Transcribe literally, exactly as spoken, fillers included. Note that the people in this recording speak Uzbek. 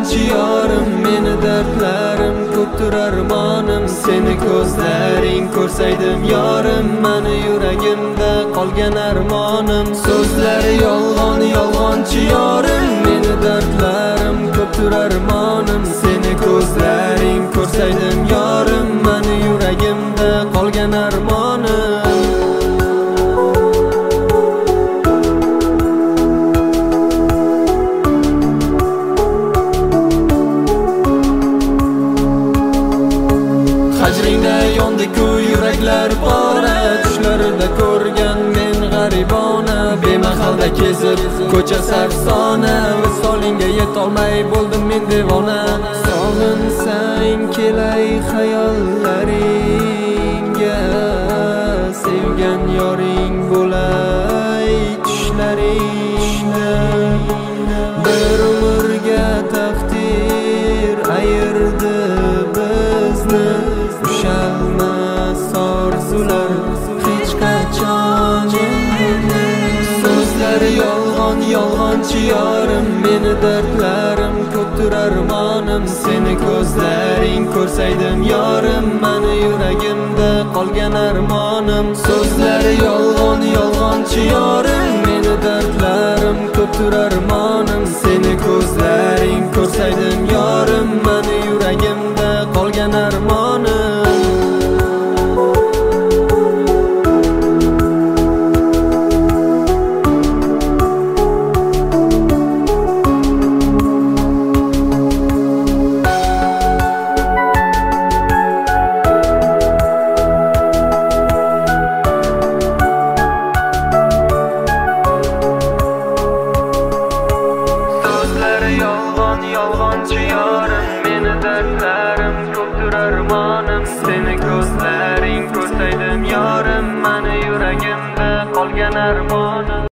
yolg'onchi yorim, meni dardlarim ko'pdir armonim. Seni ko'zlaring ko'rsaydim yorim, mani yuragimda qolgan armonim. So'zlari yolg'on, yolg'onchi yorim, meni dardlarim ko'pdir armonim. Seni ko'zlaring ko'rsaydim yorim, mani yuragimda qolgan armonim. Hajringda yondi-ku yuraklar pora, tushlarida ko'rgan men g'aribona. Bemahalda kezib ko'cha sarsona, visolingga yetolmay bo'ldim men devona. Sog'insang kelay xayollaringga, sevgan yoring bo'lay tushlaringda. Bir umrga taqdir ayirdi bizni, ushalmas orzular hech qachon. So'zlari yolg'on, yolg'onchi yorim, meni dardlarim ko'pdir armonim. Seni ko'zlaring ko'rsaydim yorim, mani yuragimda qolgan armonim. So'zlari yolg'on, yolg'onchi yorim, meni dardlarim ko'pdir armonim. Seni ko'zlaring ko'rsaydim yorim, mani yuragimda qolgan armonim. Yolg'onchi yorim, meni dardlarim ko'pdir armonim. Seni ko'zlaring ko'rsaydim yorim, mani yuragimda qolgan armonim.